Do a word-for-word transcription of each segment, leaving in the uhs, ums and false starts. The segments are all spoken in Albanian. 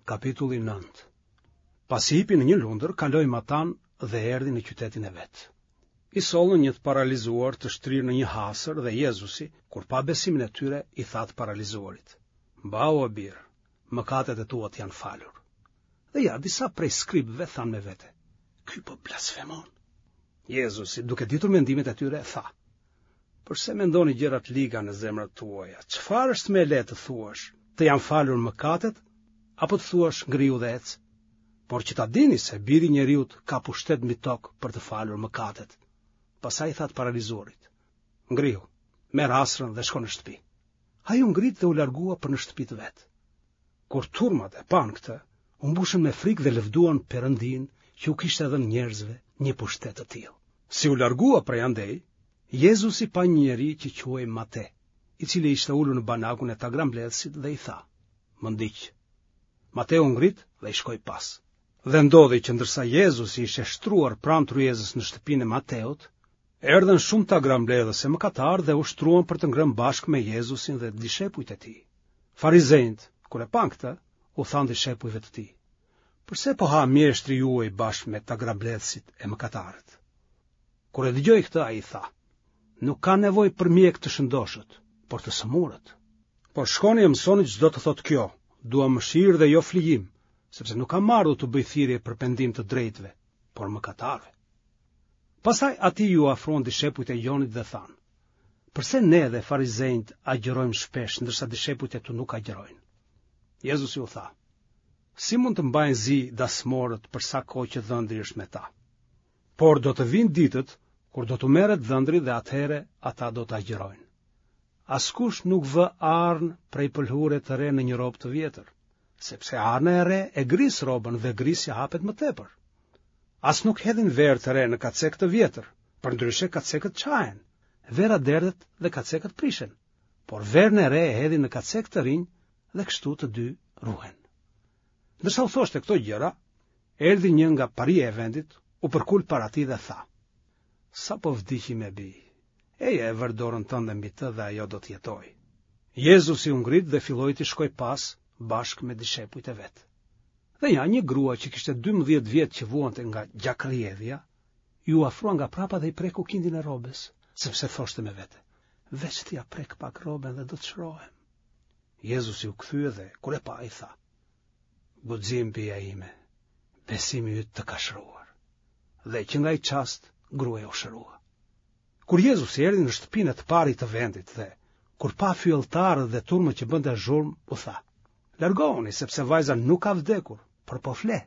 Kapitulli nëntë. Pasi hipi në një lundër, kaloi Matan dhe erdhi në qytetin e vet. I sollën një të paralizuar të shtrirë në një hasër dhe Jezusi, kur pa besimin e tyre, i tha të paralizuarit: "Mbau o birë, mëkatet e tua të janë falur." Dhe ja, disa prej skribëve thanë me vete: "Ky po blasfemon." Jezusi, duke ditur mendimet e tyre, tha: "Përse mendoni gjërat liga në zemrat tuaja? Çfarë është më e lehtë të thuash, të janë falur mëkatet, apo të thuash ngriu dhe ec? Por që ta dini se biri i njeriut ka pushtet mbi tokë për të falur mëkatet." Pastaj tha të paralizuarit: "Ngrihu, merr asrën dhe shko në shtëpi." Ai u ngrit dhe u largua për në shtëpitë vet. Kur turmat e pan këtë, u mbushën me frikë dhe lëvduan Perëndin që u kishte dhënë njerëzve një pushtet të tillë. Si u largua prej andej, Jezusi pa një njeri që quhej Mate, i cili ishte ulur në banakun e tagrambledhësit dhe i tha: "Më ndiq." Mateu ngrit dhe i shkoi pas. Dhe ndodhi që ndërsa Jezusi ishte shtruar pranë tryezës në shtëpinë e Mateut, erdhën shumë tagrambledhës e mëkatarë dhe u shtruan për të ngrënë bashkë me Jezusin dhe dishepujt e tij. Farizejt, kur e pan këtë, u thanë dishepujve të tij: "Përse po ha mjeshtri juaj bashkë me tagrambledhësit e mëkatarët?" Kur e dëgjoi këtë, ai tha: "Nuk ka nevojë për mjek të shëndoshët, por të sëmurët. Por shkoni e mësoni çdo të thotë kjo: dua mëshirë dhe jo flijim, sepse nuk kam ardhur të bëj thirrje për pendim të drejtëve, por mëkatarëve." Pastaj ati ju afruan dishepujt e Jonit dhe thanë: "Përse ne dhe farizejt agjërojmë shpesh, ndërsa dishepujt e tu nuk agjërojnë?" Jezusi u tha: "Si mund të mbajnë zi dasmorët për sa kohë që dhëndri është me ta? Por do të vinë ditët kur do të merret dhëndri dhe atëhere ata do të agjërojnë. Askush nuk vë arnë prej pëlhure të re në një robë të vjetër, sepse arna e re e gris robën dhe grisja hapet më tepër. As nuk hedhin verë të re në kacek të vjetër, përndryshe kacekët qahen, vera derdhet dhe kacekët prishen, por verën e re e hedhin në kacek të rinj dhe kështu të dy ruhen." Ndërsa u thoshte këto gjëra, erdhi një nga paria e vendit, u përkul para tij dhe tha: "Sa po vdiqi me bi, eje e vër dorën tënde mbi të dhe ajo do të jetojë." Jezusi u ngrit dhe filloi të shkoj pas bashkë me dishepujt e vet. Dhe ja, një grua që kishte dymbëdhjetë vjet që vuante nga gjakrrjedhja, ju afrua nga prapa dhe i preku kindin e rrobës, sepse thoshte me vete: "Veç t'ja prek pak rrobën dhe do të shrohem." Jezusi u kthye dhe kur e pa, i tha: "Guxim bija ime, besimi yt të ka shëruar." Dhe që nga i qast, gruaja u shërua. Kur Jezusi erdhi në shtëpinë e të parit të vendit dhe kur pa fylltarët dhe turmën që bënte zhurmë, u tha: "Largohuni, sepse vajza nuk ka vdekur, por po fle."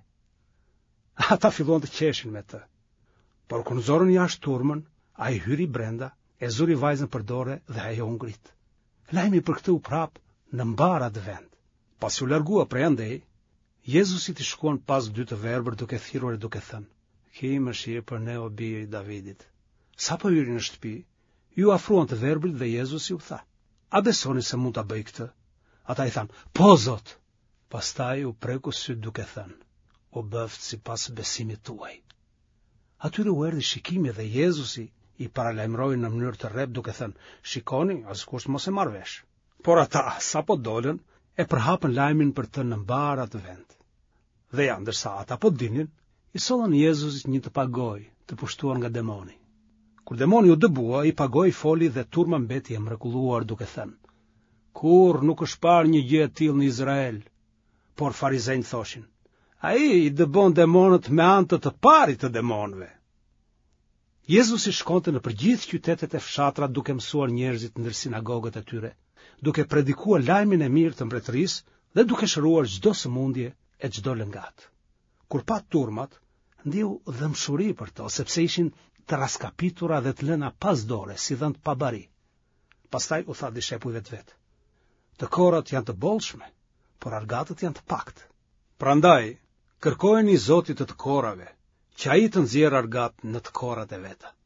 Ata filluan të qeshin me të. Por kur nxorën jashtë turmën, ai hyri brenda, e zuri vajzën për dorë dhe ajo u ngrit. Lajmi për këtë u prap në mbara të vend. Pasi u largua prej andej, Jezusi t'i shkuan pas dy të verbër duke thirrur e duke thënë: "Ki mëshirë për ne o biri i Davidit." Sa po hyri në shtëpi, ju afruan të verbrit dhe Jezusi u tha: "A besoni se mund ta bëj këtë?" Ata i thanë: "Po, Zot." Pastaj u preku syt duke thënë: "U bëft sipas besimit tuaj." Atyre u erdhi shikimi dhe Jezusi i paralajmëroi në mënyrë të rrep duke thënë: "Shikoni, askush mos e marr vesh." Por ata, sa po dolën, e përhapën lajmin për të në mbara të vend. Dhe ja, ndërsa ata po dinin, i sollën Jezusit një të pagoj të pushtuar nga demoni. Kur demoni u dëbua, i pagoj foli dhe turma mbeti e mrekulluar duke thënë: "Kur nuk është parë një gjë e tillë në Izrael." Por farizejt thoshin: "Ai i dëbon demonët me anë të të parit të demonëve." Jezusi shkonte në përgjithë qytetet e fshatra duke mësuar njerëzit ndër sinagogët e tyre, duke predikuar lajmin e mirë të mbretërisë dhe duke shëruar çdo sëmundje e çdo lëngat. Kur pa turmat, ndiu dëmshuri për to, sepse ishin të raskapitura dhe të lëna pas dore, si dhënë pa bari. Pastaj u tha dishepujve të vet: "Të korat janë të bollshme, por argatët janë të pakt. Prandaj, kërkojeni Zotit të të korave, që ai të nxjerrë argat në të korat e veta."